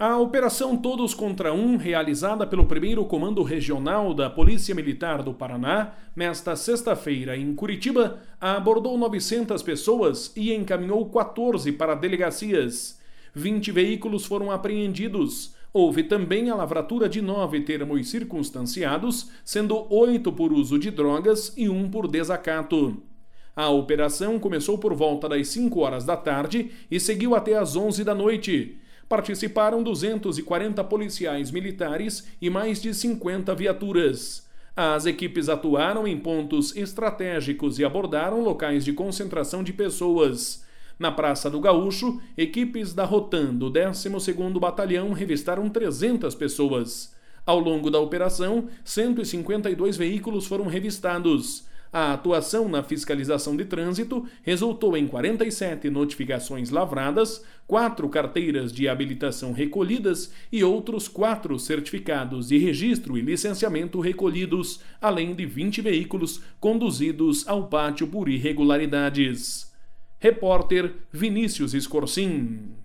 A Operação Todos contra Um, realizada pelo 1º Comando Regional da Polícia Militar do Paraná, nesta sexta-feira em Curitiba, abordou 900 pessoas e encaminhou 14 para delegacias. 20 veículos foram apreendidos. Houve também a lavratura de 9 termos circunstanciados, sendo 8 por uso de drogas e 1 por desacato. A operação começou por volta das 5 horas da tarde e seguiu até às 11 da noite. Participaram 240 policiais militares e mais de 50 viaturas. As equipes atuaram em pontos estratégicos e abordaram locais de concentração de pessoas. Na Praça do Gaúcho, equipes da Rotam do 12º Batalhão revistaram 300 pessoas. Ao longo da operação, 152 veículos foram revistados. A atuação na fiscalização de trânsito resultou em 47 notificações lavradas, 4 carteiras de habilitação recolhidas e outros 4 certificados de registro e licenciamento recolhidos, além de 20 veículos conduzidos ao pátio por irregularidades. Repórter Vinícius Escorcim.